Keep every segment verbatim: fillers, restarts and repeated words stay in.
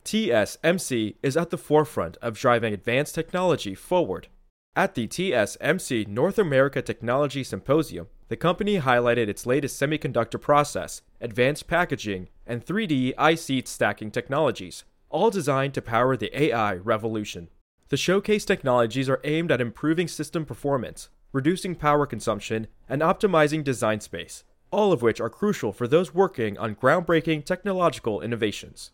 T S M C is at the forefront of driving advanced technology forward. At the T S M C North America Technology Symposium, the company highlighted its latest semiconductor process, advanced packaging, and three D I-seat stacking technologies, all designed to power the A I revolution. The showcase technologies are aimed at improving system performance, reducing power consumption, and optimizing design space, all of which are crucial for those working on groundbreaking technological innovations.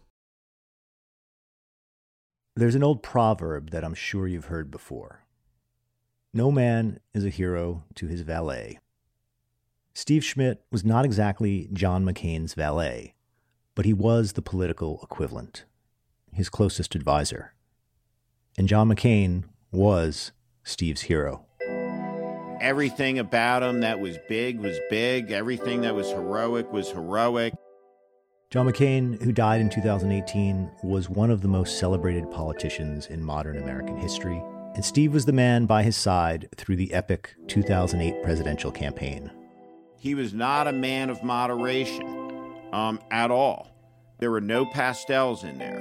There's an old proverb that I'm sure you've heard before. No man is a hero to his valet. Steve Schmidt was not exactly John McCain's valet, but he was the political equivalent, his closest advisor. And John McCain was Steve's hero. Everything about him that was big was big. Everything that was heroic was heroic. John McCain, who died in two thousand eighteen, was one of the most celebrated politicians in modern American history, and Steve was the man by his side through the epic two thousand eight presidential campaign. He was not a man of moderation um, at all. There were no pastels in there.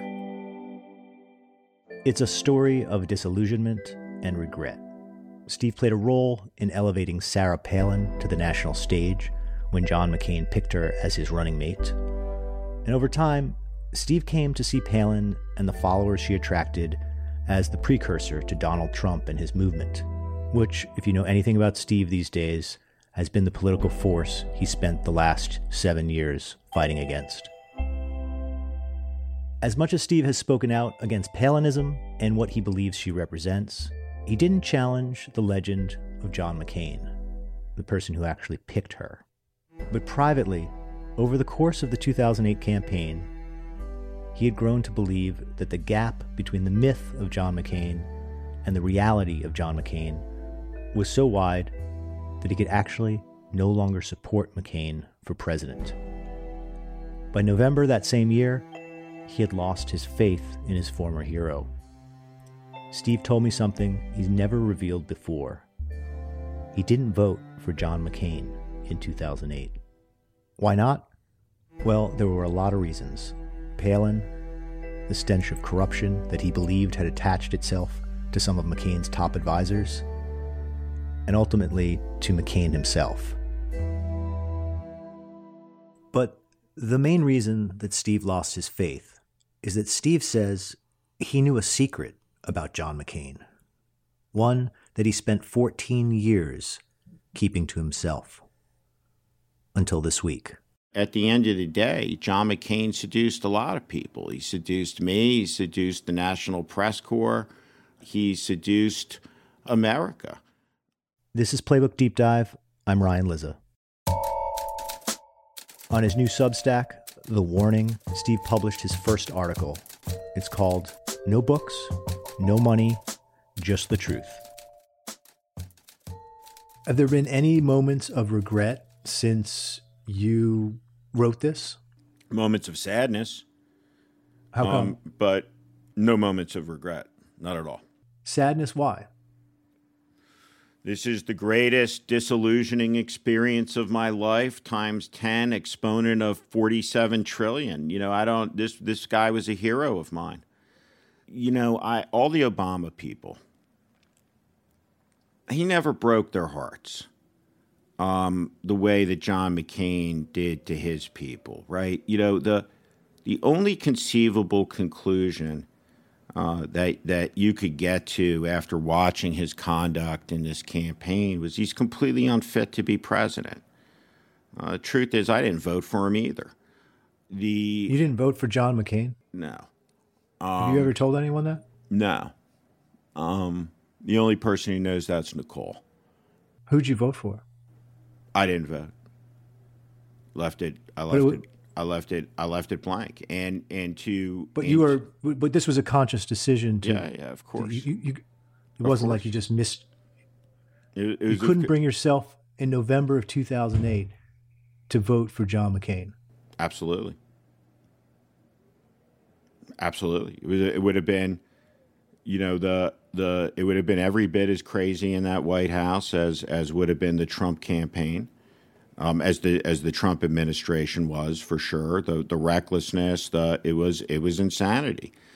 It's a story of disillusionment and regret. Steve played a role in elevating Sarah Palin to the national stage when John McCain picked her as his running mate. And over time, Steve came to see Palin and the followers she attracted as the precursor to Donald Trump and his movement, which, if you know anything about Steve these days, has been the political force he spent the last seven years fighting against. As much as Steve has spoken out against Palinism and what he believes she represents, he didn't challenge the legend of John McCain, the person who actually picked her. But privately, over the course of the two thousand eight campaign, he had grown to believe that the gap between the myth of John McCain and the reality of John McCain was so wide that he could actually no longer support McCain for president. By November that same year, he had lost his faith in his former hero. Steve told me something he's never revealed before. He didn't vote for John McCain in two thousand eight. Why not? Well, there were a lot of reasons. Palin, the stench of corruption that he believed had attached itself to some of McCain's top advisors, and ultimately to McCain himself. But the main reason that Steve lost his faith is that Steve says he knew a secret about John McCain, one that he spent fourteen years keeping to himself, until this week. At the end of the day, John McCain seduced a lot of people. He seduced me, he seduced the National Press Corps, he seduced America. This is Playbook Deep Dive. I'm Ryan Lizza. On his new Substack, The Warning, Steve published his first article. It's called No Books, No Money, Just the Truth. Have there been any moments of regret since you wrote this? Moments of sadness. How come? Um, but no moments of regret. Not at all. Sadness, why? This is the greatest disillusioning experience of my life, times ten, exponent of forty-seven trillion. You know, I don't, this, this guy was a hero of mine. You know, I, all the Obama people, he never broke their hearts um, the way that John McCain did to his people, right? You know, the, the only conceivable conclusion Uh, that that you could get to after watching his conduct in this campaign was he's completely unfit to be president. Uh, the truth is, I didn't vote for him either. The You didn't vote for John McCain? No. Um, Have you ever told anyone that? No. Um, the only person who knows that's Nicole. Who'd you vote for? I didn't vote. Left it. I left it. it I left it. I left it blank, and and to. But and you were. But this was a conscious decision to. Yeah, yeah, of course. You, you, you, it wasn't like you just missed. It, it was you couldn't a, bring yourself in November of two thousand eight to vote for John McCain. Absolutely. Absolutely, it, was, it would have been, you know, the the it would have been every bit as crazy in that White House as as would have been the Trump campaign. Um, as the as the Trump administration was, for sure, the the recklessness, the it was it was insanity.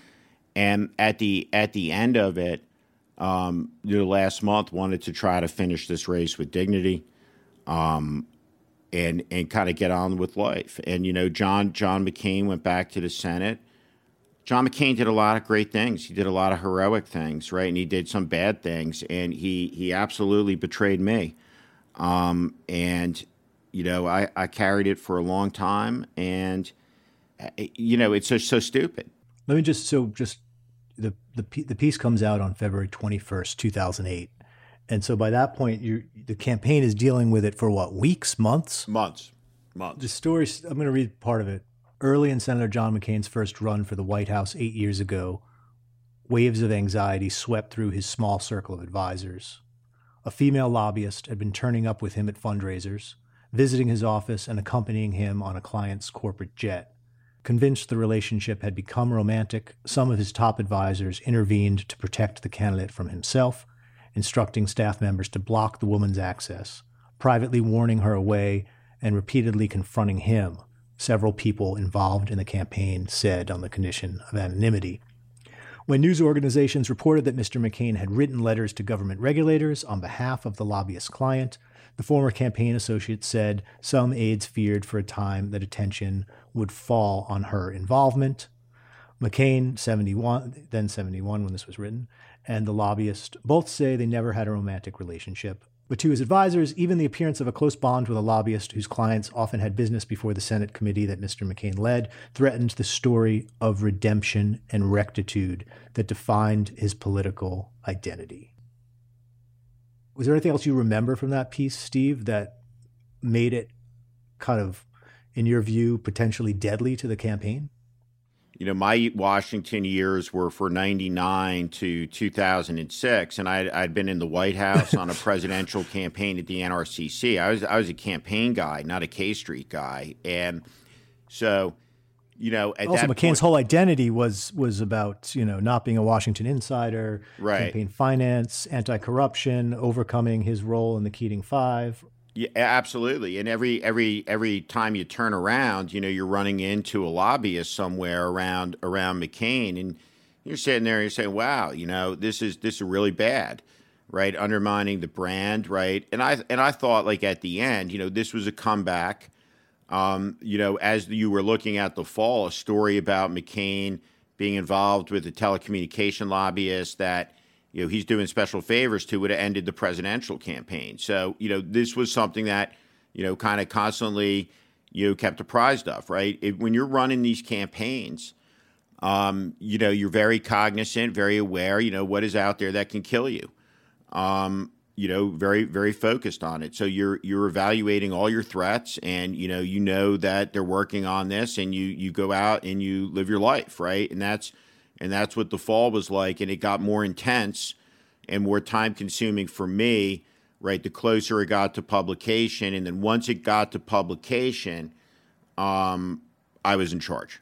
And at the at the end of it, um, you know, last month wanted to try to finish this race with dignity, um, and and kind of get on with life. And you know, John John McCain went back to the Senate. John McCain did a lot of great things. He did a lot of heroic things, right? And he did some bad things, and he he absolutely betrayed me. Um, and you know, I, I carried it for a long time, and you know, it's just so stupid. Let me just so just. The, the the piece comes out on February twenty-first, two thousand eight. And so by that point, you the campaign is dealing with it for what, weeks, months? Months. Months. The story, I'm going to read part of it. Early in Senator John McCain's first run for the White House eight years ago, waves of anxiety swept through his small circle of advisors. A female lobbyist had been turning up with him at fundraisers, visiting his office and accompanying him on a client's corporate jet. Convinced the relationship had become romantic, some of his top advisors intervened to protect the candidate from himself, instructing staff members to block the woman's access, privately warning her away, and repeatedly confronting him, several people involved in the campaign said on the condition of anonymity. When news organizations reported that Mister McCain had written letters to government regulators on behalf of the lobbyist client, the former campaign associate said some aides feared for a time that attention would fall on her involvement. McCain, seventy-one, then seventy-one when this was written, and the lobbyist both say they never had a romantic relationship. But to his advisors, even the appearance of a close bond with a lobbyist whose clients often had business before the Senate committee that Mister McCain led threatened the story of redemption and rectitude that defined his political identity. Was there anything else you remember from that piece, Steve, that made it kind of, in your view, potentially deadly to the campaign? You know, my Washington years were for ninety-nine to two thousand six, and I'd, I'd been in the White House on a presidential campaign at the N R C C. I was I was a campaign guy, not a K Street guy. And so, you know, at also that McCain's point, whole identity was was about, you know, not being a Washington insider, right. campaign finance, anti-corruption, overcoming his role in the Keating Five. Yeah, absolutely. And every every every time you turn around, you know, you're running into a lobbyist somewhere around around McCain, and you're sitting there and you're saying, "Wow, you know, this is this is really bad." Right, undermining the brand, right? And I and I thought, like, at the end, you know, this was a comeback. Um, you know, as you were looking at the fall, a story about McCain being involved with a telecommunication lobbyist that, you know, he's doing special favors to, would have ended the presidential campaign. So, you know, this was something that, you know, kind of constantly, you know, kept apprised of, right? It, when you're running these campaigns, um, you know, you're very cognizant, very aware, you know, what is out there that can kill you. Um, you know, very, very focused on it. So you're you're evaluating all your threats, and, you know, you know that they're working on this, and you you go out and you live your life, right? And that's And that's what the fall was like, and it got more intense and more time-consuming for me, right, the closer it got to publication. And then once it got to publication, um, I was in charge.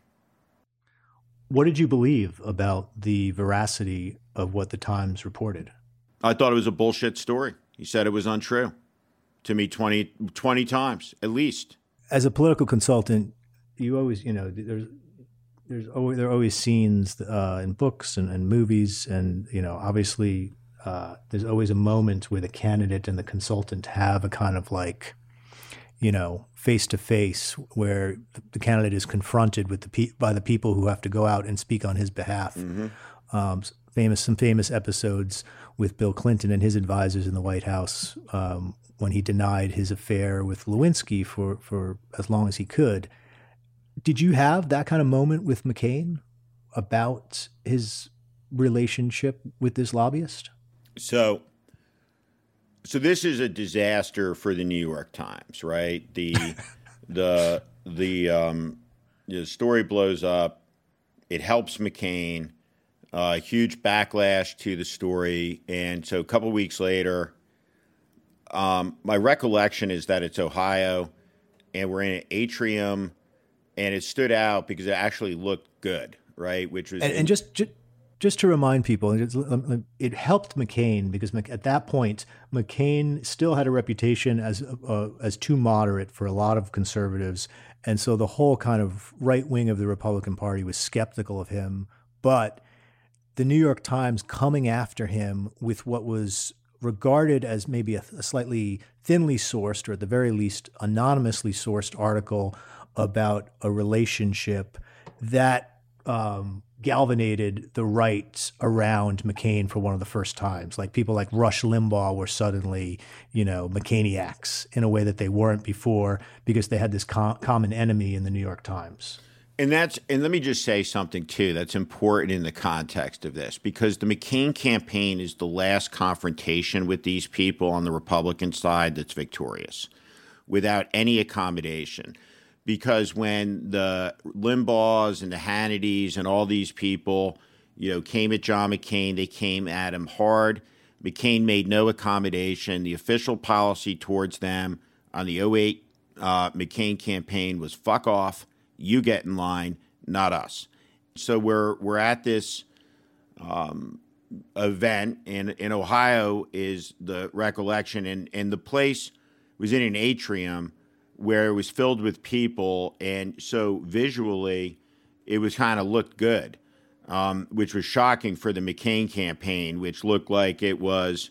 What did you believe about the veracity of what the Times reported? I thought it was a bullshit story. He said it was untrue to me twenty, twenty times, at least. As a political consultant, you always, you know, there's There's always, there are always scenes uh, in books and, and movies, and, you know, obviously uh, there's always a moment where the candidate and the consultant have a kind of like, you know, face to face, where the candidate is confronted with the pe- by the people who have to go out and speak on his behalf. Mm-hmm. Um, famous some famous episodes with Bill Clinton and his advisors in the White House um, when he denied his affair with Lewinsky for for as long as he could. Did you have that kind of moment with McCain about his relationship with this lobbyist? So, so this is a disaster for the New York Times, right? The, the, the, um, the story blows up. It helps McCain. A uh, huge backlash to the story, and so a couple weeks later, um, my recollection is that it's Ohio, and we're in an atrium. And it stood out because it actually looked good, right? Which was and, and just, just just to remind people, it helped McCain because at that point, McCain still had a reputation as uh, as too moderate for a lot of conservatives, and so the whole kind of right wing of the Republican Party was skeptical of him. But the New York Times coming after him with what was regarded as maybe a, a slightly thinly sourced, or at the very least anonymously sourced article about a relationship that um, galvanized the right around McCain for one of the first times. Like people like Rush Limbaugh were suddenly, you know, McCainiacs in a way that they weren't before because they had this com- common enemy in the New York Times. And that's, and let me just say something too that's important in the context of this, because the McCain campaign is the last confrontation with these people on the Republican side that's victorious, without any accommodation. Because when the Limbaughs and the Hannitys and all these people, you know, came at John McCain, they came at him hard. McCain made no accommodation. The official policy towards them on the oh eight uh, McCain campaign was fuck off. You get in line, not us. So we're we're at this um, event in in Ohio is the recollection, and and the place was in an atrium where it was filled with people, and so visually it was kind of looked good, um, which was shocking for the McCain campaign, which looked like it was,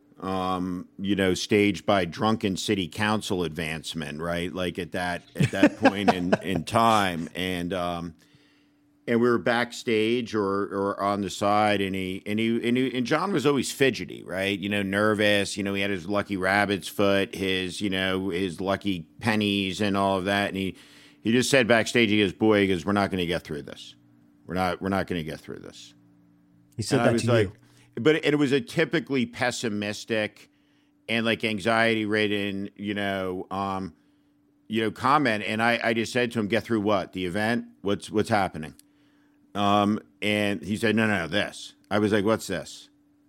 um, you know, staged by drunken city council advancemen, right? Like at that at that point in, in time, and um, and we were backstage or or on the side, and he and he and, he, and John was always fidgety, right? You know, nervous. You know, he had his lucky rabbit's foot, his you know his lucky pennies, and all of that. And he he just said backstage, he goes, "Boy, he goes, we're not going to get through this. We're not we're not going to get through this." He said and that to like, you. But it was a typically pessimistic and like anxiety ridden, you know, um, you know, comment. And I, I just said to him, "Get through what? The event? What's what's happening?" Um, and he said, no, no, no, this. I was like, "What's this?"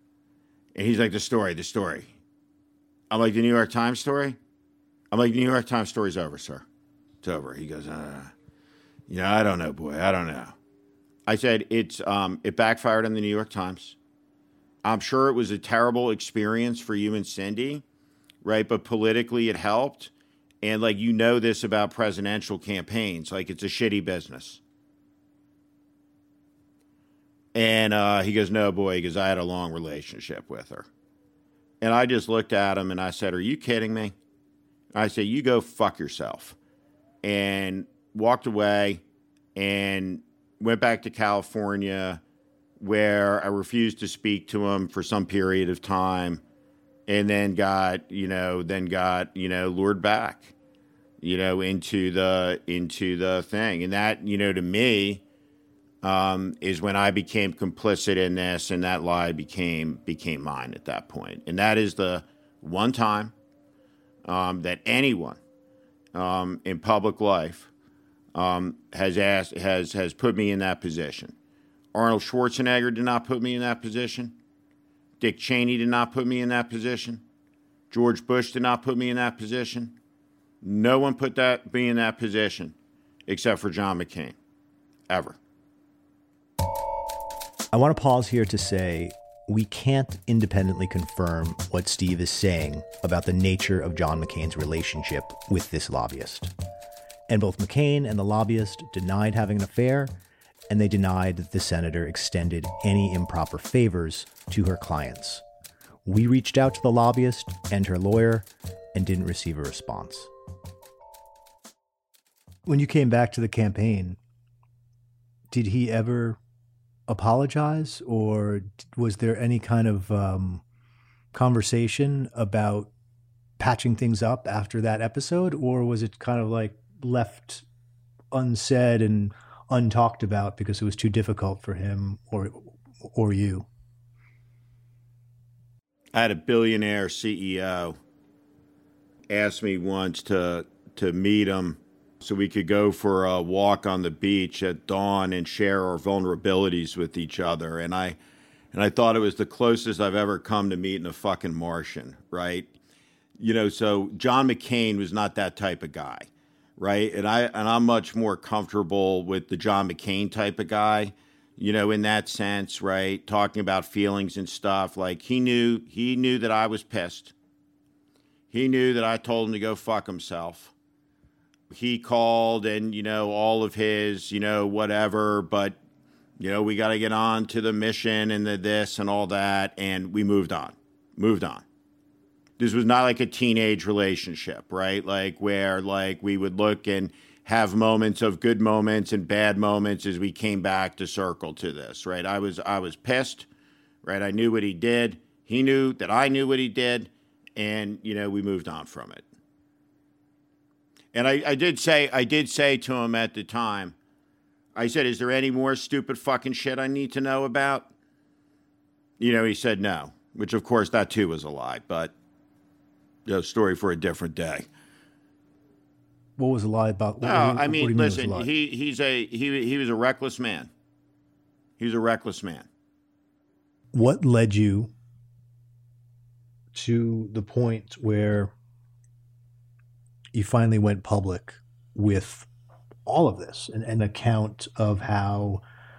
And he's like, "The story, the story." I'm like, "The New York Times story?" I'm like, "The New York Times story's over, sir. It's over." He goes, uh, you know, "I don't know, boy. I don't know." I said, it's um, it backfired on the New York Times. I'm sure it was a terrible experience for you and Cindy, right? But politically it helped. And like, you know this about presidential campaigns, like it's a shitty business. And uh, he goes, "No, boy," he goes, "I had a long relationship with her." And I just looked at him and I said, "Are you kidding me?" I said, "You go fuck yourself." And walked away and went back to California, where I refused to speak to him for some period of time, and then got, you know, then got, you know, lured back, you know, into the, into the thing. And that, you know, to me, um, is when I became complicit in this, and that lie became, became mine at that point. And that is the one time, um, that anyone, um, in public life, um, has asked, has, has put me in that position. Arnold Schwarzenegger did not put me in that position. Dick Cheney did not put me in that position. George Bush did not put me in that position. No one put that me in that position except for John McCain, ever. I want to pause here to say we can't independently confirm what Steve is saying about the nature of John McCain's relationship with this lobbyist. And both McCain and the lobbyist denied having an affair, and they denied that the senator extended any improper favors to her clients. We reached out to the lobbyist and her lawyer and didn't receive a response. When you came back to the campaign, did he ever apologize, or was there any kind of um, conversation about patching things up after that episode, or was it kind of like left unsaid and untalked about because it was too difficult for him or or you? I had a billionaire C E O ask me once to to meet him so we could go for a walk on the beach at dawn and share our vulnerabilities with each other. And I and I thought it was the closest I've ever come to meeting a fucking Martian, right? You know, so John McCain was not that type of guy, right? And I and I'm much more comfortable with the John McCain type of guy, you know, in that sense, right? Talking about feelings and stuff. Like he knew he knew that I was pissed. He knew that I told him to go fuck himself. He called and, you know, all of his, you know, whatever, but You know, we got to get on to the mission and the this and all that. And we moved on, moved on. This was not like a teenage relationship, right? Like where like we would look and have moments of good moments and bad moments as we came back to circle to this, right? I was I was pissed, right? I knew what he did. He knew that I knew what he did, and you know we moved on from it. And I, I did say I did say to him at the time, I said, "Is there any more stupid fucking shit I need to know about?" You know, he said no, which of course that too was a lie, but you know, story for a different day. What was a lie about? No, what, I what, what mean, mean listen, he he's a he he was a reckless man. He was a reckless man. What led you to the point where you finally went public with all of this, and an account of how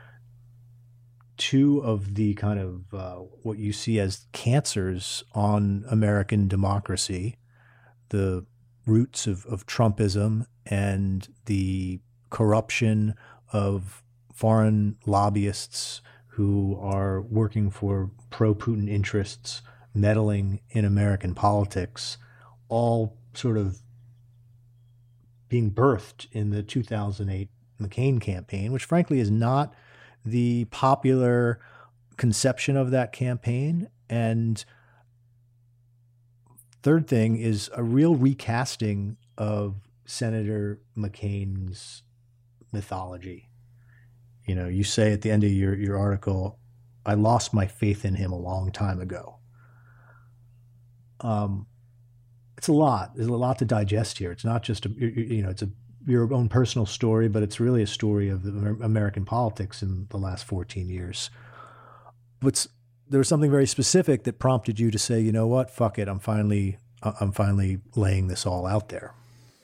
two of the kind of uh, what you see as cancers on American democracy, the roots of, of Trumpism and the corruption of foreign lobbyists who are working for pro-Putin interests, meddling in American politics, all sort of being birthed in the two thousand eight McCain campaign, which frankly is not the popular conception of that campaign. And third thing is a real recasting of Senator McCain's mythology. You know, you say at the end of your, your article, I lost my faith in him a long time ago. Um, it's a lot. There's a lot to digest here. It's not just, a, you know, it's a your own personal story, but it's really a story of the American politics in the last fourteen years. But there was something very specific that prompted you to say, you know what, fuck it. I'm finally, I'm finally laying this all out there.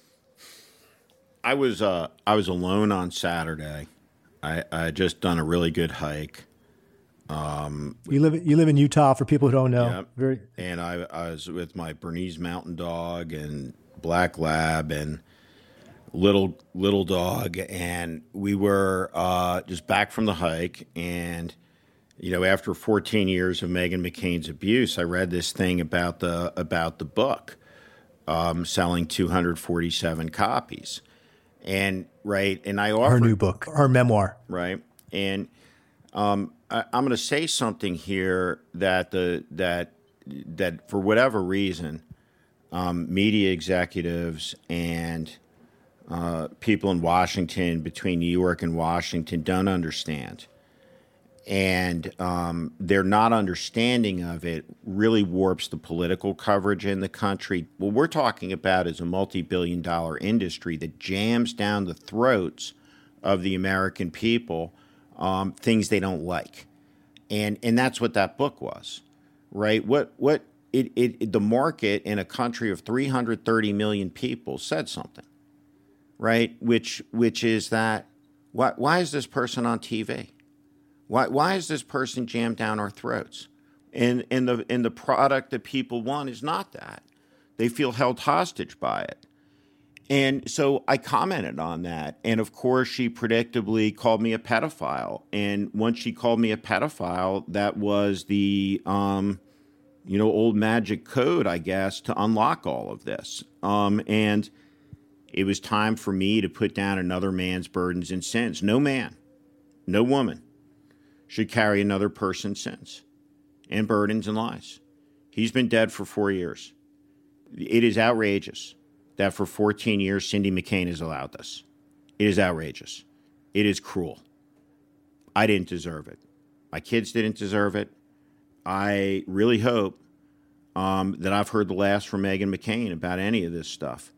I was, uh, I was alone on Saturday. I, I had just done a really good hike. Um, you live, you live in Utah for people who don't know. Yeah, very, and I, I was with my Bernese Mountain Dog and Black Lab and little, little dog. And we were, uh, just back from the hike. And, you know, after fourteen years of Meghan McCain's abuse, I read this thing about the, about the book, um, selling two hundred forty-seven copies. And, right. And I offered her new book, her memoir. Right. And, um, I, I'm going to say something here that the, that, that for whatever reason, um, media executives and, uh, people in Washington, between New York and Washington, don't understand. And, um, their not understanding of it really warps the political coverage in the country. What we're talking about is a multi-billion dollar industry that jams down the throats of the American people, um, things they don't like. And, and that's what that book was, right? What, what it, it, it, the market in a country of three hundred thirty million people said something, right? Which, which is that, why, why is this person on T V? Why, why is this person jammed down our throats? And, and, the, and the product that people want is not that. They feel held hostage by it. And so I commented on that. And of course, she predictably called me a pedophile. And once she called me a pedophile, that was the, um, you know, old magic code, I guess, to unlock all of this. Um, and it was time for me to put down another man's burdens and sins. No man, no woman should carry another person's sins and burdens and lies. He's been dead for four years. It is outrageous that for fourteen years, Cindy McCain has allowed this. It is outrageous. It is cruel. I didn't deserve it. My kids didn't deserve it. I really hope um, that I've heard the last from Meghan McCain about any of this stuff.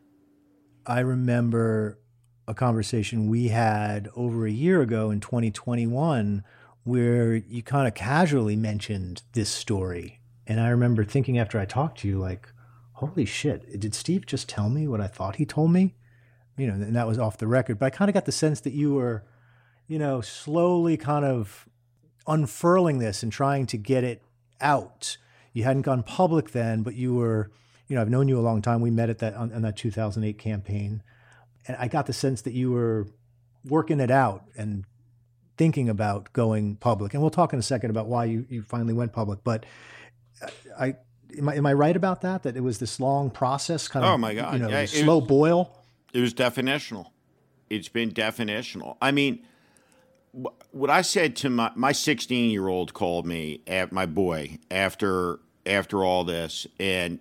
I remember a conversation we had over a year ago in twenty twenty-one where you kind of casually mentioned this story. And I remember thinking after I talked to you, like, holy shit, did Steve just tell me what I thought he told me? You know, and that was off the record. But I kind of got the sense that you were, you know, slowly kind of unfurling this and trying to get it out. You hadn't gone public then, but you were, you know, I've known you a long time. We met at that on, on that two thousand eight campaign. And I got the sense that you were working it out and thinking about going public. And we'll talk in a second about why you, you finally went public. But I, am I, am I right about that? That it was this long process, kind of, oh my God, you know, yeah, slow was, boil? It was definitional. It's been definitional. I mean, what I said to my, my sixteen-year-old called me, at my boy, after after all this, and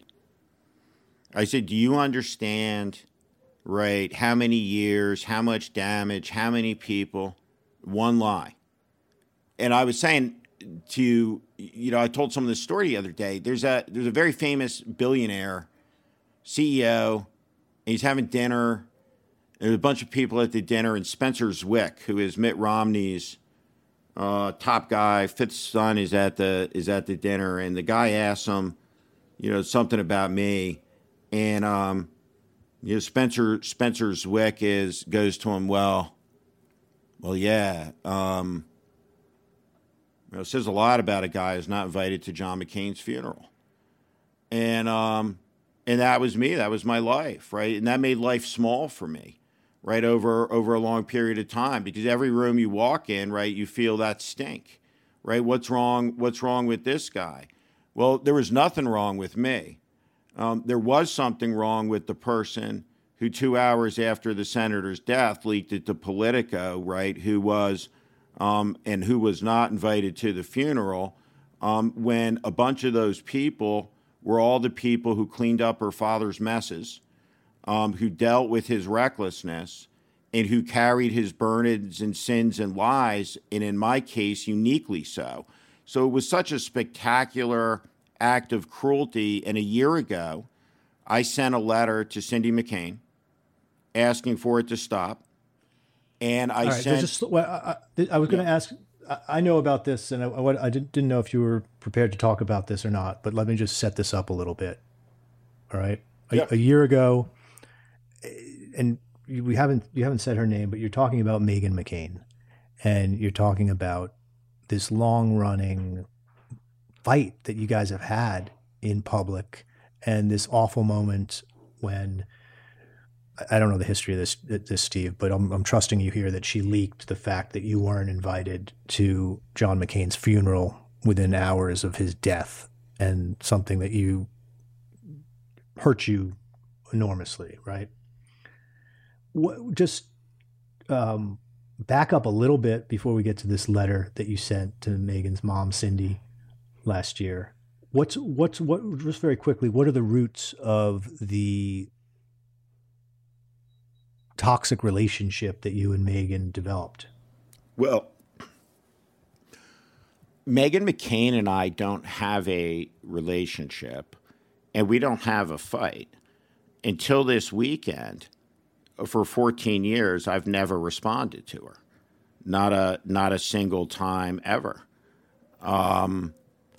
I said, do you understand, right, how many years, how much damage, how many people, one lie? And I was saying to, you know, I told someone this story the other day. There's a there's a very famous billionaire, C E O, and he's having dinner. There's a bunch of people at the dinner, and Spencer Zwick, who is Mitt Romney's uh, top guy, fifth son, is at the is at the dinner, and the guy asks him, you know, something about me, and um, you know, Spencer Spencer Zwick is goes to him, well, well, yeah, um, you know, it says a lot about a guy who's not invited to John McCain's funeral, and um, and that was me, that was my life, right, and that made life small for me. Right, over over a long period of time, because every room you walk in, right, you feel that stink, right? What's wrong? What's wrong with this guy? Well, there was nothing wrong with me. Um, there was something wrong with the person who, two hours after the senator's death, leaked it to Politico, right? Who was um, and who was not invited to the funeral, um, when a bunch of those people were all the people who cleaned up her father's messes. Um, who dealt with his recklessness and who carried his burdens and sins and lies, and in my case, uniquely so. So it was such a spectacular act of cruelty. And a year ago, I sent a letter to Cindy McCain asking for it to stop. And I right, sent... Just, well, I, I was going to yeah. ask, I know about this, and I, I didn't know if you were prepared to talk about this or not, but let me just set this up a little bit. All right? A, yeah. a year ago... And we haven't you haven't said her name, but you're talking about Meghan McCain, and you're talking about this long-running fight that you guys have had in public, and this awful moment when I don't know the history of this, this Steve, but I'm, I'm trusting you here that she leaked the fact that you weren't invited to John McCain's funeral within hours of his death, and something that you hurt you enormously, right? Just um, back up a little bit before we get to this letter that you sent to Meghan's mom, Cindy, last year. What's what's what? Just very quickly, what are the roots of the toxic relationship that you and Meghan developed? Well, Meghan McCain and I don't have a relationship, and we don't have a fight. Until this weekend, for fourteen years, I've never responded to her. Not a not a single time ever. Um,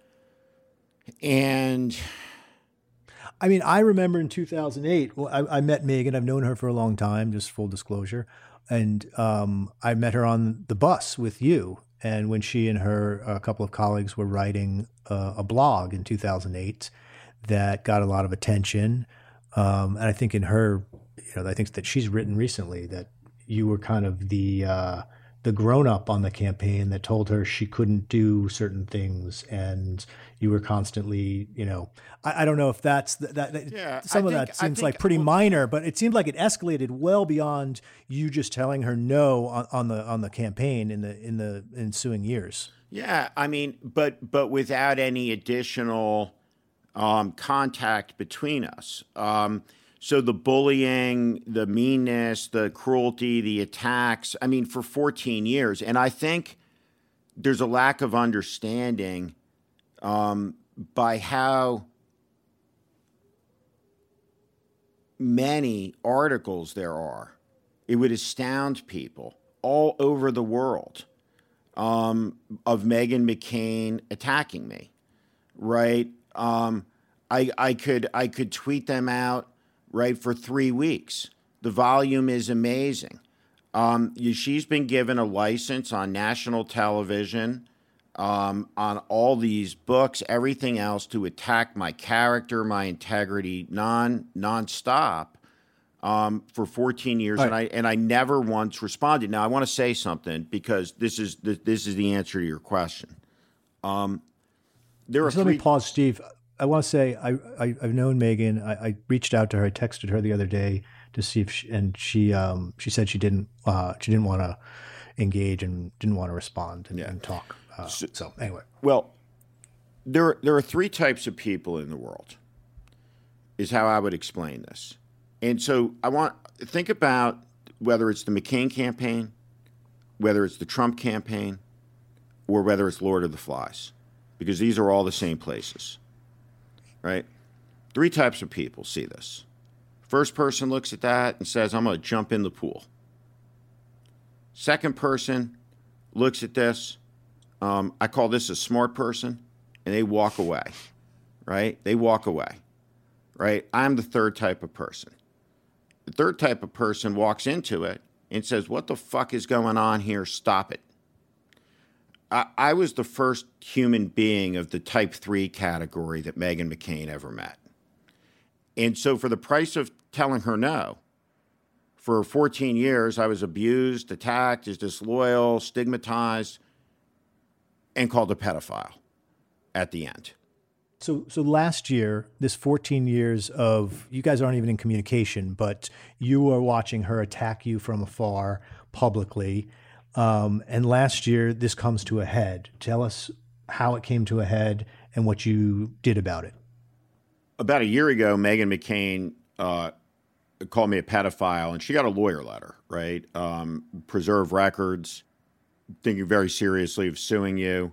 and I mean, I remember in two thousand eight, well, I, I met Meghan. I've known her for a long time, just full disclosure. And um, I met her on the bus with you. And when she and her, a couple of colleagues were writing uh, a blog in two thousand eight that got a lot of attention. Um, and I think in her, you know, I think that she's written recently that you were kind of the uh, the grown-up on the campaign that told her she couldn't do certain things, and you were constantly, you know, I, I don't know if that's that. that yeah, some I of think, that seems think, like pretty minor, but it seemed like it escalated well beyond you just telling her no on, on the on the campaign in the in the ensuing years. Yeah, I mean, but but without any additional um, contact between us. Um, So the bullying, the meanness, the cruelty, the attacks, I mean, for fourteen years. And I think there's a lack of understanding um, by how many articles there are. It would astound people all over the world um, of Meghan McCain attacking me, right? Um, I, I could I could tweet them out. Right, for three weeks. The volume is amazing. Um, she's been given a license on national television, um, on all these books, everything else to attack my character, my integrity, non nonstop. um, for fourteen years, Right. and I and I never once responded. Now I want to say something because this is the, this is the answer to your question. Um, there are So let three. me pause, Steve. I want to say I, I I've known Megan. I, I reached out to her. I texted her the other day to see if she, and she um she said she didn't uh she didn't want to engage and didn't want to respond and, Yeah. and talk. Uh, so, so anyway, Well, there there are three types of people in the world, is how I would explain this. And so I want think about whether it's the McCain campaign, whether it's the Trump campaign, or whether it's Lord of the Flies, because these are all the same places, right? Three types of people see this. First person looks at that and says, I'm going to jump in the pool. Second person looks at this. Um, I call this a smart person, and they walk away, right? They walk away, right? I'm the third type of person. The third type of person walks into it and says, what the fuck is going on here? Stop it. I, I was the first human being of the type three category that Meghan McCain ever met. And so for the price of telling her no, for fourteen years, I was abused, attacked, is disloyal, stigmatized, and called a pedophile at the end. so so last year, this fourteen years of you guys aren't even in communication, but you are watching her attack you from afar publicly. Um, and last year, this comes to a head. Tell us how it came to a head and what you did about it. About a year ago, Meghan McCain uh, called me a pedophile, and she got a lawyer letter, right? Um, preserve records, thinking very seriously of suing you.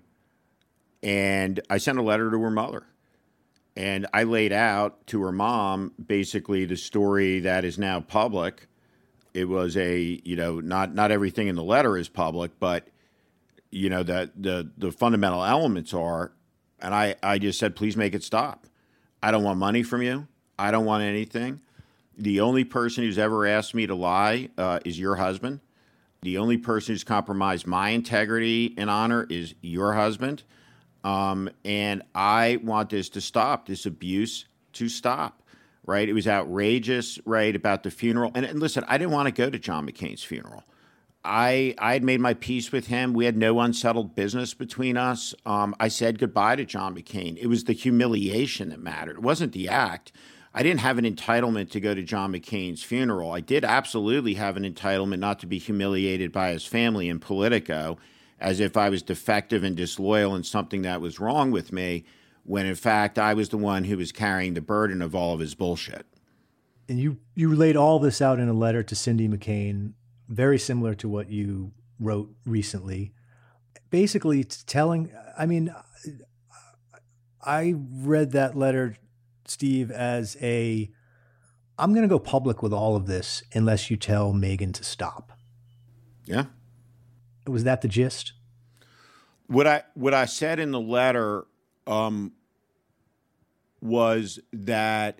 And I sent a letter to her mother. And I laid out to her mom basically the story that is now public. It was a, you know, not not everything in the letter is public, but, you know, that the, the fundamental elements are. And I, I just said, please make it stop. I don't want money from you. I don't want anything. The only person who's ever asked me to lie uh, is your husband. The only person who's compromised my integrity and honor is your husband. Um, and I want this to stop, this abuse to stop, right? It was outrageous, right, about the funeral. And, and listen, I didn't want to go to John McCain's funeral. I I had made my peace with him. We had no unsettled business between us. Um, I said goodbye to John McCain. It was the humiliation that mattered. It wasn't the act. I didn't have an entitlement to go to John McCain's funeral. I did absolutely have an entitlement not to be humiliated by his family in Politico, as if I was defective and disloyal and something that was wrong with me, when in fact I was the one who was carrying the burden of all of his bullshit. And you, you laid all this out in a letter to Cindy McCain, very similar to what you wrote recently. Basically, it's telling, I mean, I read that letter, Steve, as a, I'm going to go public with all of this unless you tell Meghan to stop. Yeah. Was that the gist? What I what I said in the letter um, was that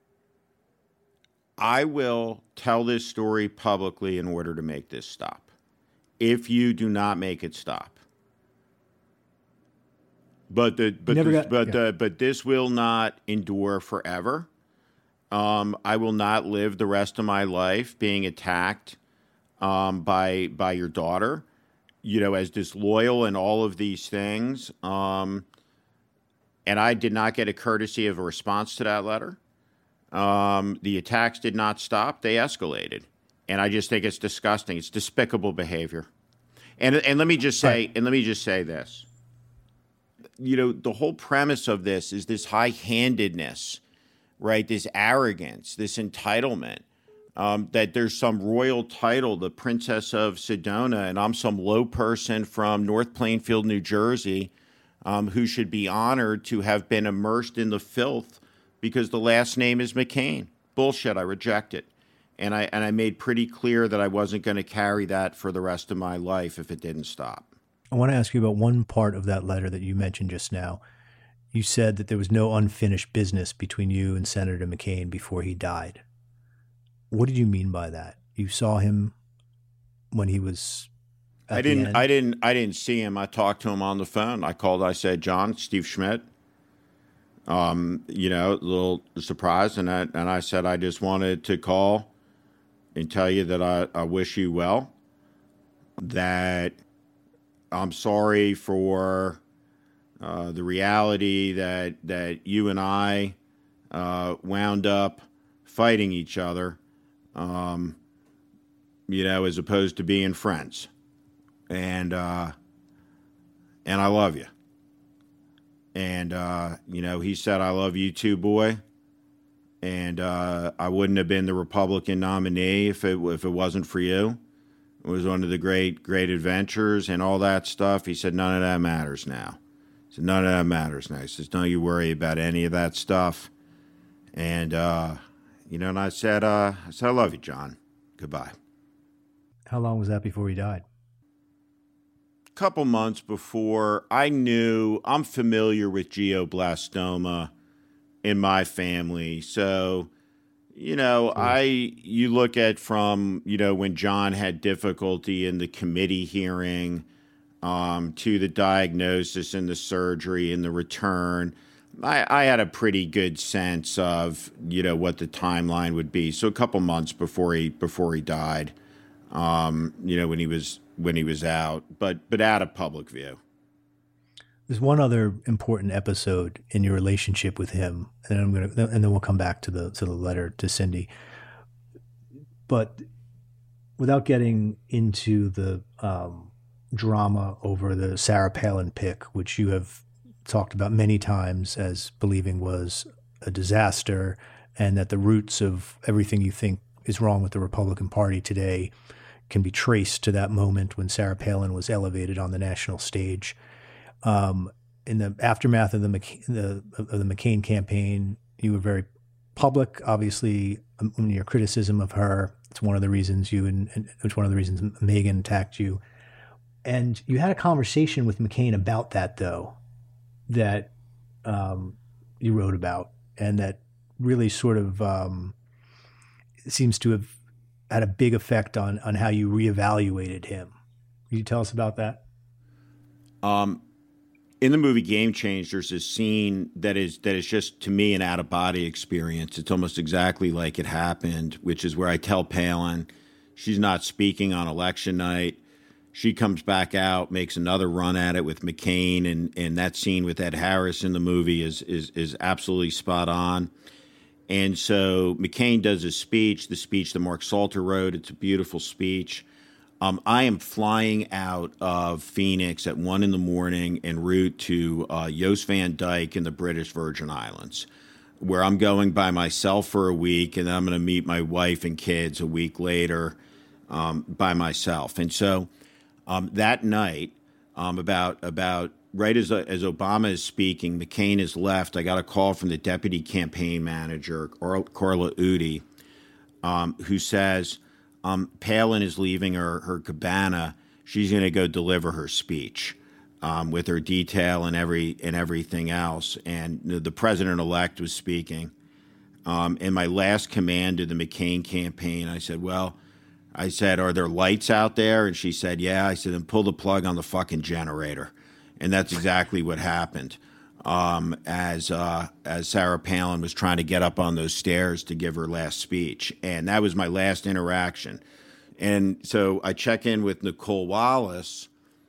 I will tell this story publicly in order to make this stop. If you do not make it stop, but the but Never the, got- but yeah. the, but this will not endure forever. Um, I will not live the rest of my life being attacked um, by by your daughter, you know, as disloyal and all of these things. Um, and I did not get a courtesy of a response to that letter. Um, the attacks did not stop. They escalated. And I just think it's disgusting. It's despicable behavior. And and let me just say, Right. and let me just say this. You know, the whole premise of this is this high-handedness, right? This arrogance, this entitlement. Um, that there's some royal title, the Princess of Sedona, and I'm some low person from North Plainfield, New Jersey, um, who should be honored to have been immersed in the filth because the last name is McCain. Bullshit. I reject it. And I and I made pretty clear that I wasn't going to carry that for the rest of my life if it didn't stop. I want to ask you about one part of that letter that you mentioned just now. You said that there was no unfinished business between you and Senator McCain before he died. What did you mean by that? You saw him when he was at I the didn't end? I didn't I didn't see him. I talked to him on the phone. I called, I said, John, Steve Schmidt. Um, you know, a little surprised, and I and I said I just wanted to call and tell you that I, I wish you well, that I'm sorry for uh, the reality that, that you and I uh, wound up fighting each other, um, you know, as opposed to being friends. And, uh, and I love you. And, uh, you know, he said, I love you too, boy. And uh, I wouldn't have been the Republican nominee if it if it wasn't for you. It was one of the great, great adventures and all that stuff. He said, none of that matters now. He said, none of that matters now. He says, don't you worry about any of that stuff. And, uh, you know, and I said, uh, I said, I love you, John. Goodbye. How long was that before he died? A couple months before. I knew, I'm familiar with glioblastoma in my family. So, you know, I, you look at from, you know, when John had difficulty in the committee hearing, um, to the diagnosis and the surgery and the return, I, I had a pretty good sense of, you know, what the timeline would be. So a couple months before he, before he died, um, you know, when he was, when he was out, but, but out of public view. There's one other important episode in your relationship with him, and I'm gonna, and then we'll come back to the to the letter to Cindy. But without getting into the um, drama over the Sarah Palin pick, which you have talked about many times as believing was a disaster, and that the roots of everything you think is wrong with the Republican Party today can be traced to that moment when Sarah Palin was elevated on the national stage. Um, in the aftermath of the, McC- the of the McCain campaign, you were very public, obviously, in your criticism of her. It's one of the reasons you and, and it's one of the reasons Megyn attacked you. And you had a conversation with McCain about that, though, that um, you wrote about, and that really sort of um, seems to have had a big effect on on how you reevaluated him. Can you tell us about that? Um. In the movie Game Change, there's this scene that is that is just, to me, an out-of-body experience. It's almost exactly like it happened, which is where I tell Palin she's not speaking on election night. She comes back out, makes another run at it with McCain, and, and that scene with Ed Harris in the movie is is is absolutely spot on. And so McCain does his speech, the speech that Mark Salter wrote. It's a beautiful speech. Um, I am flying out of Phoenix at one in the morning en route to uh, Jost Van Dyke in the British Virgin Islands, where I'm going by myself for a week, and then I'm going to meet my wife and kids a week later um, by myself. And so um, that night, um, about about right as uh, as Obama is speaking, McCain is left. I got a call from the deputy campaign manager, Carla Udi, um, who says, Um, Palin is leaving her, her cabana. She's going to go deliver her speech um, with her detail and every and everything else. And the, the president-elect was speaking. Um, and my last command to the McCain campaign, I said, well, I said, are there lights out there? And she said, yeah. I said, then pull the plug on the fucking generator. And that's exactly what happened. Um, as uh, as Sarah Palin was trying to get up on those stairs to give her last speech. And that was my last interaction. And so I check in with Nicole Wallace,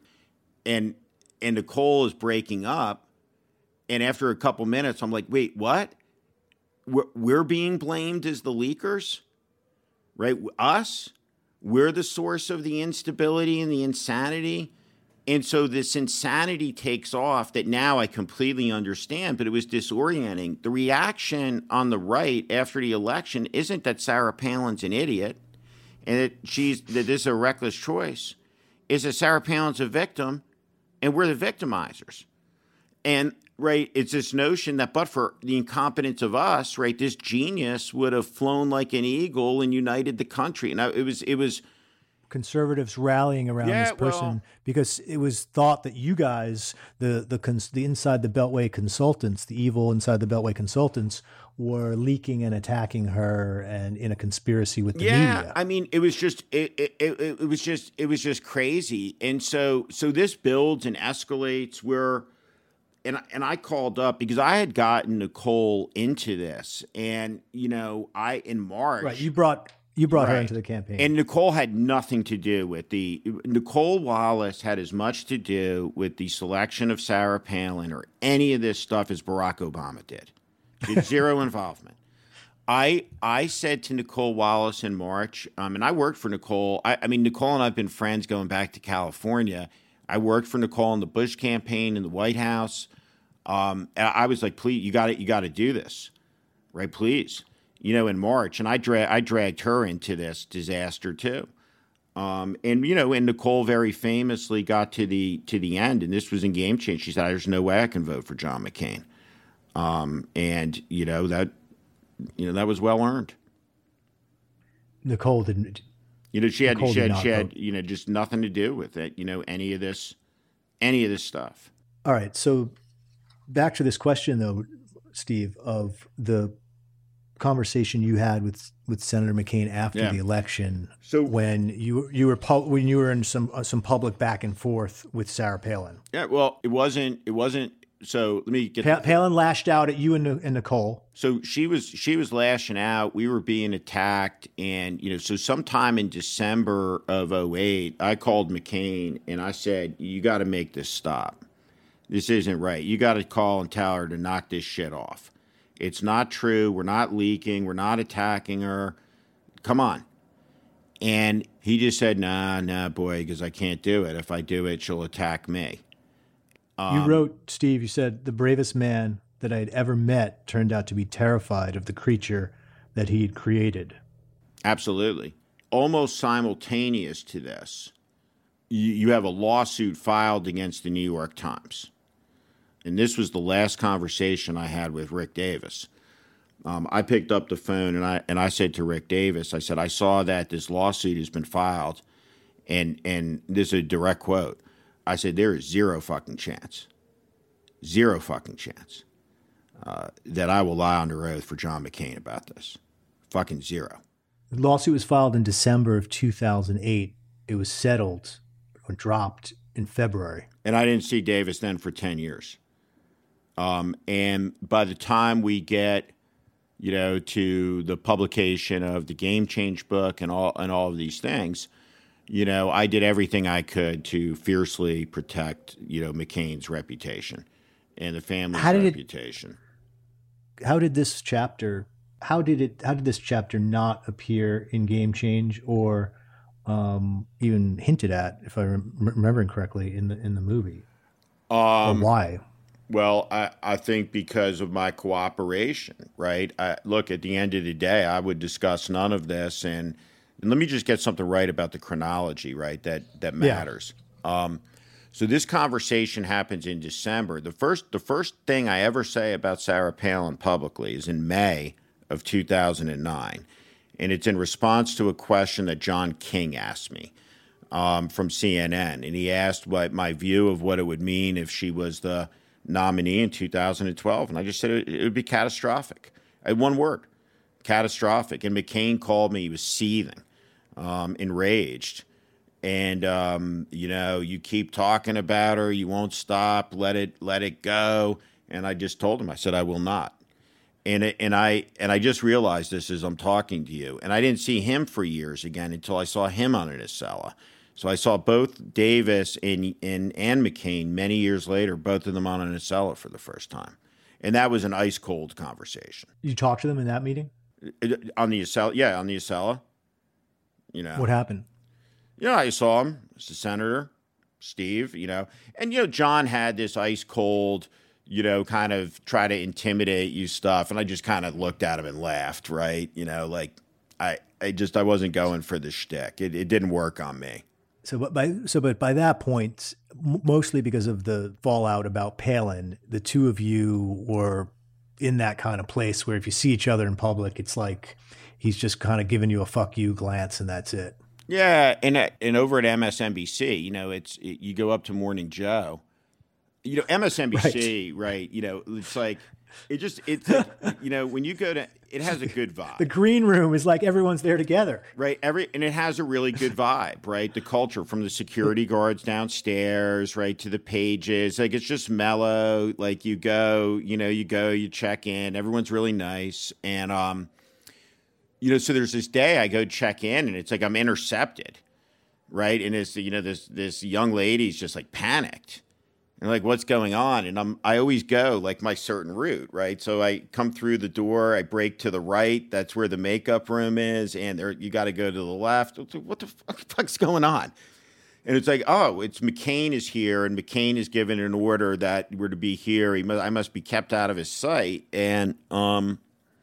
and and Nicole is breaking up. And after a couple minutes, I'm like, wait, what? We're, we're being blamed as the leakers? Right? Us? We're the source of the instability and the insanity? And so this insanity takes off that now I completely understand, but it was disorienting. The reaction on the right after the election isn't that Sarah Palin's an idiot and that she's that this is a reckless choice. It's that Sarah Palin's a victim and we're the victimizers. And right, it's this notion that but for the incompetence of us, right, this genius would have flown like an eagle and united the country. And I, it was it was conservatives rallying around yeah, this person well, because it was thought that you guys, the the cons, the inside the Beltway consultants, the evil inside the Beltway consultants, were leaking and attacking her and in a conspiracy with the yeah, media. Yeah, I mean, it was just it, it it it was just it was just crazy, and so so this builds and escalates. Where and and I called up because I had gotten Nicole into this, and you know, I in March, right? You brought. You brought right. her into the campaign. And Nicole had nothing to do with the – Nicole Wallace had as much to do with the selection of Sarah Palin or any of this stuff as Barack Obama did. She had zero involvement. I I said to Nicole Wallace in March, um, and I worked for Nicole. I, I mean, Nicole and I have been friends going back to California. I worked for Nicole in the Bush campaign in the White House. Um, I was like, please, you got to, you got to do this, right? Please, you know, in March, and I dra- I dragged her into this disaster too. Um, and you know, and Nicole very famously got to the to the end, and this was in Game Change. She said, "There's no way I can vote for John McCain," um, and you know that. You know, that was well earned. Nicole didn't. You know, she had, Nicole she had, did she had, vote. you know, just nothing to do with it. You know, any of this, any of this stuff. All right. So back to this question, though, Steve, of the conversation you had with, with Senator McCain after Yeah. the election, So- when you you were pu- when you were in some uh, some public back and forth with Sarah Palin. Yeah. Well, it wasn't. It wasn't. So let me get. Pa- the- Palin lashed out at you and, and Nicole. So she was she was lashing out. We were being attacked, and you know, so sometime in December of oh eight, I called McCain and I said, "You got to make this stop. This isn't right. You got to call and tell her to knock this shit off. It's not true. We're not leaking. We're not attacking her. Come on." And he just said, "Nah, nah, boy, because I can't do it. If I do it, she'll attack me." You wrote, Steve, you said, the bravest man that I had ever met turned out to be terrified of the creature that he had created. Absolutely. Almost simultaneous to this, you, you have a lawsuit filed against the New York Times. And this was the last conversation I had with Rick Davis. Um, I picked up the phone and I and I said to Rick Davis, I said, I saw that this lawsuit has been filed, and and this is a direct quote. I said, there is zero fucking chance, zero fucking chance uh, that I will lie under oath for John McCain about this. Fucking zero. The lawsuit was filed in December of two thousand eight. It was settled or dropped in February. And I didn't see Davis then for ten years. Um, and by the time we get, you know, to the publication of the Game Change book and all and all of these things, you know, I did everything I could to fiercely protect, you know, McCain's reputation and the family's How did it- reputation. How did this chapter, how did it, how did this chapter not appear in Game Change or um, even hinted at, if I rem- remembering correctly, in the in the movie? Um, or why? Well, I, I think because of my cooperation, right? I, look, at the end of the day, I would discuss none of this. And, and let me just get something right about the chronology, right, that, that matters. Yeah. Um, so this conversation happens in December. The first, the first thing I ever say about Sarah Palin publicly is in May of two thousand nine. And it's in response to a question that John King asked me um, from C N N. And he asked what my view of what it would mean if she was the nominee in two thousand twelve. And I just said it, it would be catastrophic. I had one word, catastrophic. And McCain called me. He was seething, um, enraged. And, um, you know, you keep talking about her. You won't stop. Let it let it go. And I just told him, I said, I will not. And it, and I and I just realized this as I'm talking to you. And I didn't see him for years again until I saw him on an Acela. So I saw both Davis and, and and McCain many years later, both of them on an Acela for the first time. And that was an ice cold conversation. You talked to them in that meeting? It, on the Acela, yeah, on the Acela. You know. What happened? You know, I saw him, as the senator, Steve, you know. And, you know, John had this ice cold, you know, kind of try to intimidate you stuff. And I just kind of looked at him and laughed, right? You know, like I, I just, I wasn't going for the shtick. It, it didn't work on me. So, but by so, but by that point, m- mostly because of the fallout about Palin, the two of you were in that kind of place where if you see each other in public, it's like he's just kind of giving you a "fuck you" glance, and that's it. Yeah, and at, and over at M S N B C, you know, it's it, you go up to Morning Joe, you know, M S N B C, right? right you know, it's like it just it's like, you know, when you go to, it has a good vibe. The green room is like everyone's there together, right? Every and it has a really good vibe, right? The culture from the security guards downstairs, right, to the pages, like it's just mellow. Like you go, you know, you go, you check in, everyone's really nice, and um. you know, so there's this day I go check in, and it's like I'm intercepted, right? And it's, you know, this this young lady's just like panicked. And like, what's going on? And I'm, I always go like my certain route, right? So I come through the door, I break to the right. That's where the makeup room is. And there, you got to go to the left. What the fuck's going on? And it's like, oh, it's McCain is here. And McCain is given an order that we're to be here. He must, I must be kept out of his sight. And, um,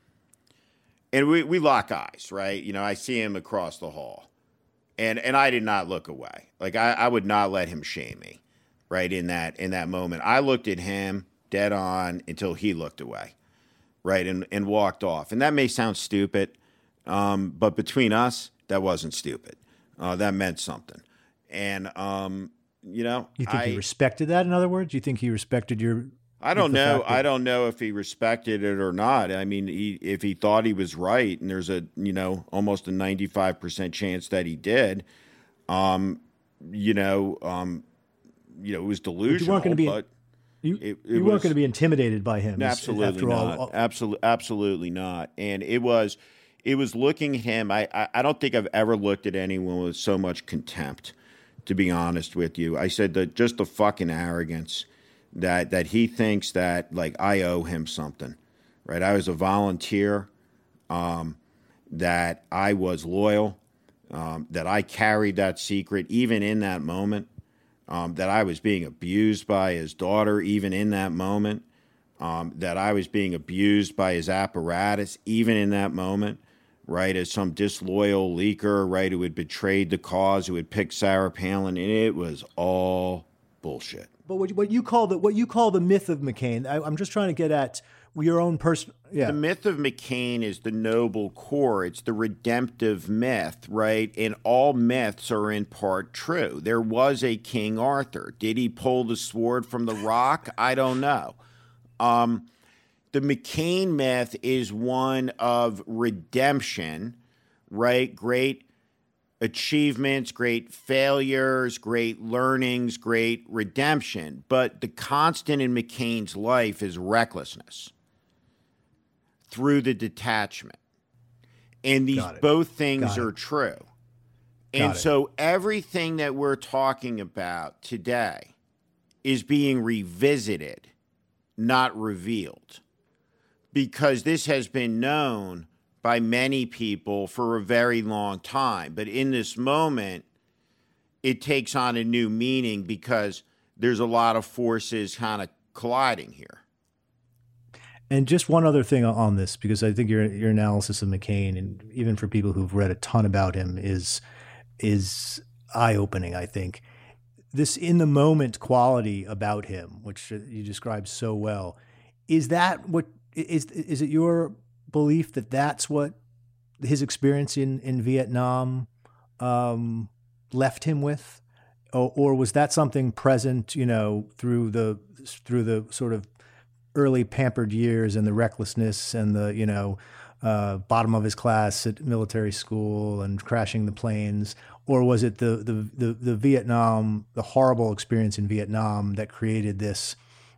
and we, we lock eyes, right? You know, I see him across the hall. And, and I did not look away. Like I, I would not let him shame me. Right in that in that moment, I looked at him dead on until he looked away, right, and and walked off. And that may sound stupid, um, but between us, that wasn't stupid. Uh, that meant something. And um, you know, you think I, he respected that? In other words, you think he respected your? I don't know. That- I don't know if he respected it or not. I mean, he, if he thought he was right, and there's a you know almost a ninety-five percent chance that he did, um, you know. Um, You know, it was delusional. But you weren't going to be, but you, it, it you was, weren't going to be intimidated by him. Absolutely after not. All, absolutely, absolutely not. And it was, it was looking at him. I, I, I don't think I've ever looked at anyone with so much contempt. To be honest with you, I said that just the fucking arrogance that that he thinks that like I owe him something, right? I was a volunteer, um, that I was loyal, um, that I carried that secret even in that moment. Um, that I was being abused by his daughter, even in that moment, um, that I was being abused by his apparatus, even in that moment, right, as some disloyal leaker, right, who had betrayed the cause, who had picked Sarah Palin, and it was all bullshit. But what, what you call the what you call the myth of McCain, I, I'm just trying to get at your own person. Yeah. The myth of McCain is the noble core. It's the redemptive myth, right? And all myths are in part true. There was a King Arthur. Did he pull the sword from the rock? I don't know. Um, the McCain myth is one of redemption, right? Great achievements, great failures, great learnings, great redemption. But the constant in McCain's life is recklessness through the detachment. And these both things are true. And so everything that we're talking about today is being revisited, not revealed. Because this has been known by many people for a very long time. But in this moment, it takes on a new meaning because there's a lot of forces kind of colliding here. And just one other thing on this, because I think your your analysis of McCain, and even for people who've read a ton about him, is is eye-opening, I think. This in-the-moment quality about him, which you described so well, is that what is is it your belief that that's what his experience in in Vietnam um, left him with, or, or was that something present, you know, through the through the sort of early pampered years and the recklessness and the, you know, uh, bottom of his class at military school and crashing the planes? Or was it the, the, the, the Vietnam, the horrible experience in Vietnam that created this,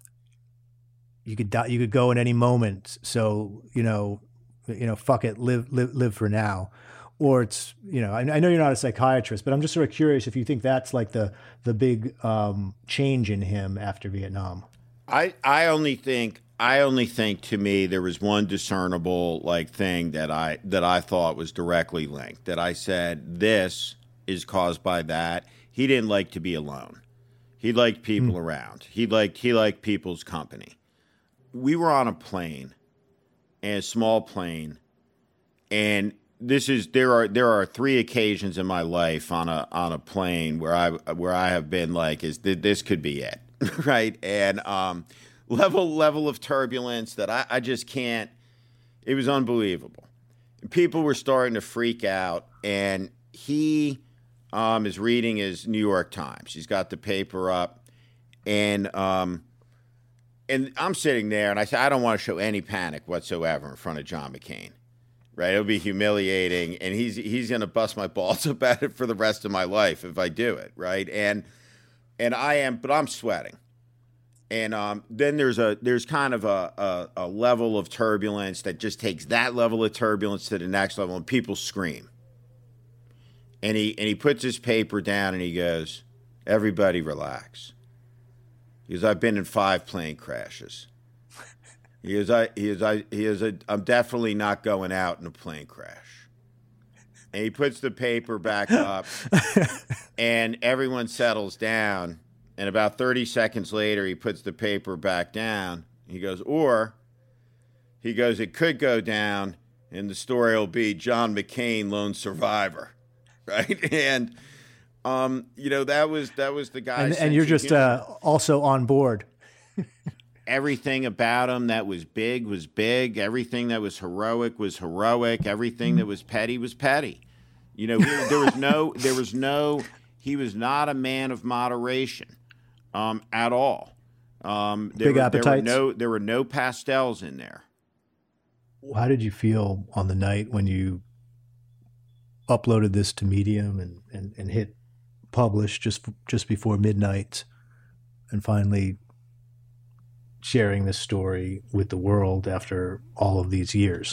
you could die, you could go at any moment. So, you know, you know, fuck it, live, live, live for now. Or it's, you know, I, I know you're not a psychiatrist, but I'm just sort of curious if you think that's like the, the big um, change in him after Vietnam. I, I only think I only think to me there was one discernible like thing that I that I thought was directly linked, that I said this is caused by that. He didn't like to be alone. He liked people mm. around. He liked he liked people's company. We were on a plane, a small plane, and this is there are there are three occasions in my life on a on a plane where I where I have been like, is this could be it. Right. And um, level level of turbulence that I, I just can't. It was unbelievable. And people were starting to freak out. And he um, is reading his New York Times. He's got the paper up. And um, and I'm sitting there and I said, I don't want to show any panic whatsoever in front of John McCain. Right. It'll be humiliating. And he's he's going to bust my balls about it for the rest of my life if I do it. Right. And And I am, but I'm sweating. And um, then there's a there's kind of a, a, a level of turbulence that just takes that level of turbulence to the next level, and people scream. And he and he puts his paper down and he goes, "Everybody relax." He goes, "I've been in five plane crashes." He goes, "I he is I he is a I'm definitely not going out in a plane crash." And he puts the paper back up, and everyone settles down. And about thirty seconds later, he puts the paper back down. He goes, or he goes, "It could go down, and the story will be John McCain, lone survivor." Right, and um, you know that was that was the guy. And, and you're just uh, also on board. Everything about him that was big was big. Everything that was heroic was heroic. Everything that was petty was petty. You know, there, there was no, there was no. He was not a man of moderation um, at all. Um, there Big were, appetites. There were no, there were no pastels in there. How did you feel on the night when you uploaded this to Medium and, and, and hit publish just just before midnight, and finally sharing this story with the world after all of these years?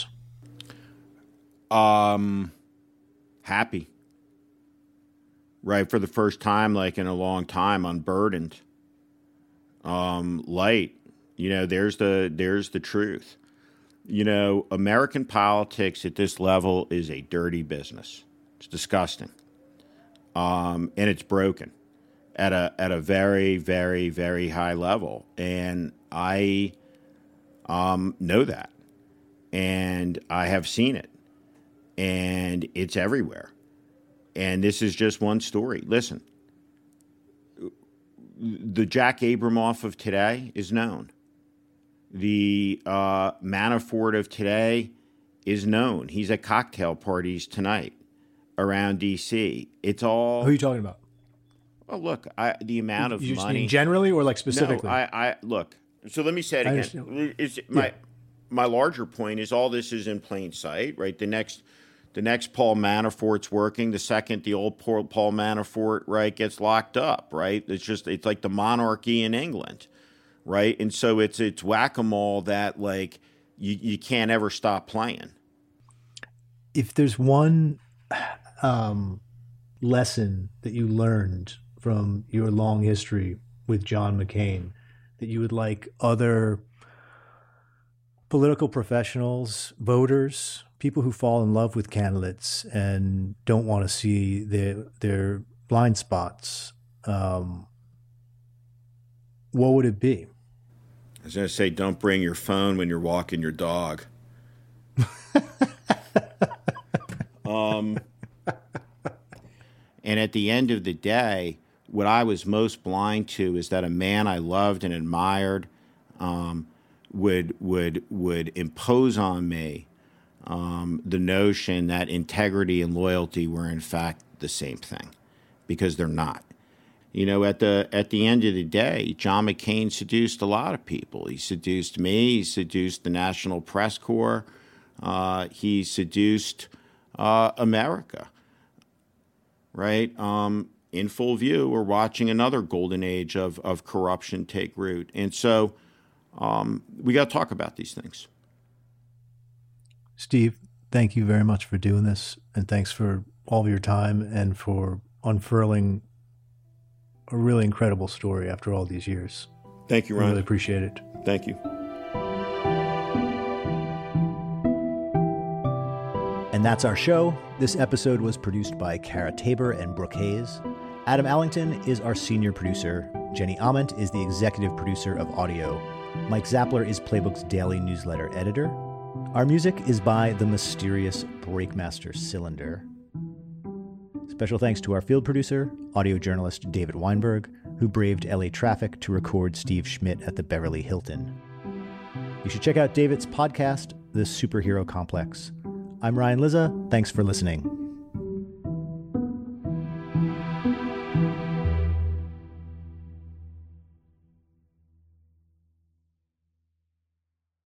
Um, happy. Right, for the first time, like in a long time, unburdened. Um, light. You know, there's the there's the truth. You know, American politics at this level is a dirty business. It's disgusting. Um, and it's broken at a at a very, very, very high level. And I um, know that. And I have seen it. And it's everywhere. And this is just one story. Listen, the Jack Abramoff of today is known. The uh, Manafort of today is known. He's at cocktail parties tonight around D C. It's all. Who are you talking about? Well, look, I, the amount of you just money. mean generally or like specifically? No, I, I look. So let me say it again. It's, my yeah. my larger point is all this is in plain sight, right? The next. The next Paul Manafort's working. The second the old Paul Manafort, right, gets locked up, right? It's just, it's like the monarchy in England, right? And so it's it's whack-a-mole that, like, you, you can't ever stop playing. If there's one um, lesson that you learned from your long history with John McCain that you would like other political professionals, voters, people who fall in love with candidates and don't want to see their their blind spots, um, what would it be? I was going to say, don't bring your phone when you're walking your dog. um, and at the end of the day, what I was most blind to is that a man I loved and admired um, would would would impose on me Um, the notion that integrity and loyalty were in fact the same thing, because they're not. You know, at the at the end of the day, John McCain seduced a lot of people. He seduced me. He seduced the National Press Corps. Uh, he seduced uh, America. Right? Um, in full view, we're watching another golden age of of corruption take root, and so um, we got to talk about these things. Steve, thank you very much for doing this, and thanks for all of your time and for unfurling a really incredible story after all these years. Thank you, Ron. I really appreciate it. Thank you. And that's our show. This episode was produced by Kara Tabor and Brooke Hayes. Adam Allington is our senior producer. Jenny Ament is the executive producer of audio. Mike Zappler is Playbook's daily newsletter editor. Our music is by the mysterious Breakmaster Cylinder. Special thanks to our field producer, audio journalist David Weinberg, who braved L A traffic to record Steve Schmidt at the Beverly Hilton. You should check out David's podcast, The Superhero Complex. I'm Ryan Lizza. Thanks for listening.